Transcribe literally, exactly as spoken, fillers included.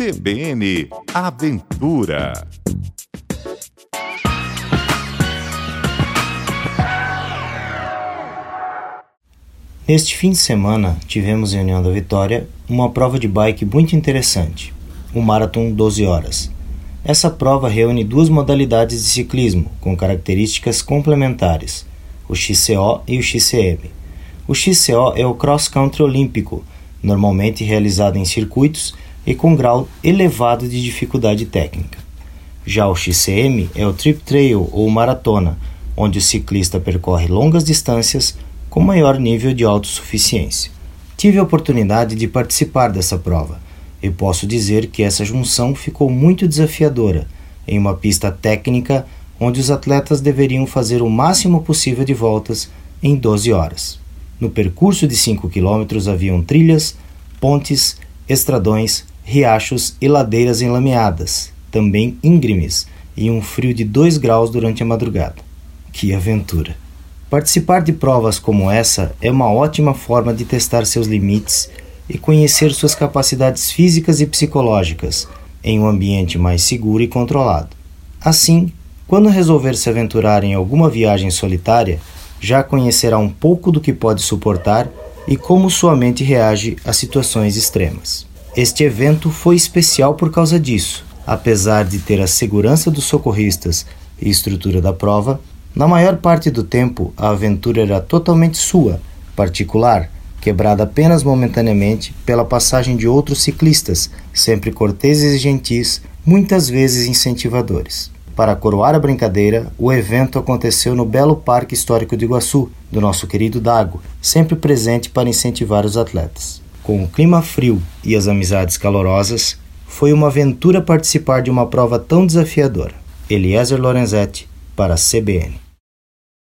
C B N Aventura. Neste fim de semana, tivemos em União da Vitória uma prova de bike muito interessante, o Marathon doze horas. Essa prova reúne duas modalidades de ciclismo com características complementares, o X C O e o X C M. O X C O é o cross country olímpico, normalmente realizado em circuitos e com grau elevado de dificuldade técnica. Já o X C M é o trip trail ou maratona, onde o ciclista percorre longas distâncias com maior nível de autossuficiência. Tive a oportunidade de participar dessa prova e posso dizer que essa junção ficou muito desafiadora em uma pista técnica onde os atletas deveriam fazer o máximo possível de voltas em doze horas. No percurso de cinco quilômetros haviam trilhas, pontes, estradões, riachos e ladeiras enlameadas, também íngremes, e um frio de dois graus durante a madrugada. Que aventura! Participar de provas como essa é uma ótima forma de testar seus limites e conhecer suas capacidades físicas e psicológicas em um ambiente mais seguro e controlado. Assim, quando resolver se aventurar em alguma viagem solitária, já conhecerá um pouco do que pode suportar e como sua mente reage a situações extremas. Este evento foi especial por causa disso. Apesar de ter a segurança dos socorristas e estrutura da prova, na maior parte do tempo, a aventura era totalmente sua, particular, quebrada apenas momentaneamente pela passagem de outros ciclistas, sempre corteses e gentis, muitas vezes incentivadores. Para coroar a brincadeira, o evento aconteceu no belo Parque Histórico de Iguaçu, do nosso querido Dago, sempre presente para incentivar os atletas. Com o clima frio e as amizades calorosas, foi uma aventura participar de uma prova tão desafiadora. Eliezer Lorenzetti, para a C B N.